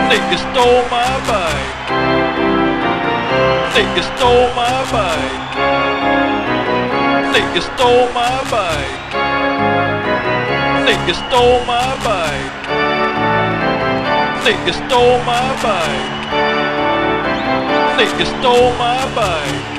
Nigga stole my bike. Nigga stole my bike. Nigga stole my bike. Nigga stole my bike. Nigga stole my bike. Nigga stole my bike.